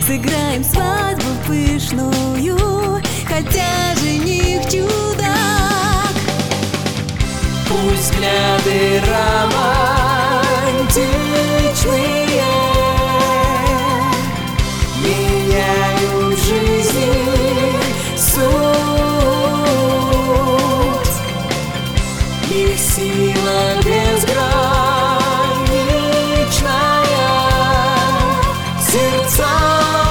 сыграем свадьбу пышную, хотя жених чудак. Пусть взгляды романтичные меняют жизни суть, их сила безграничная, сердцам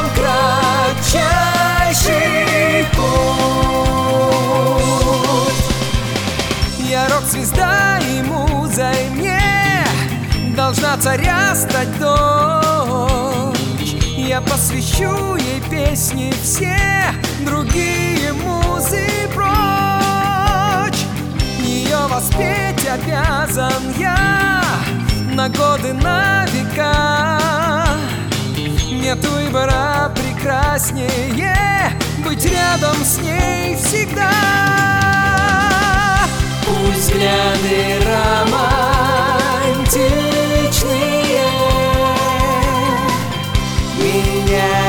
кратчайший путь. Я рок-звезда и музой мне должна царя стать дочь. Я посвящу ей песни все, другие музы прочь. Ее воспеть обязан я на годы, на века. Нет выбора прекраснее быть рядом с ней всегда. Пусть взгляды романтичные меня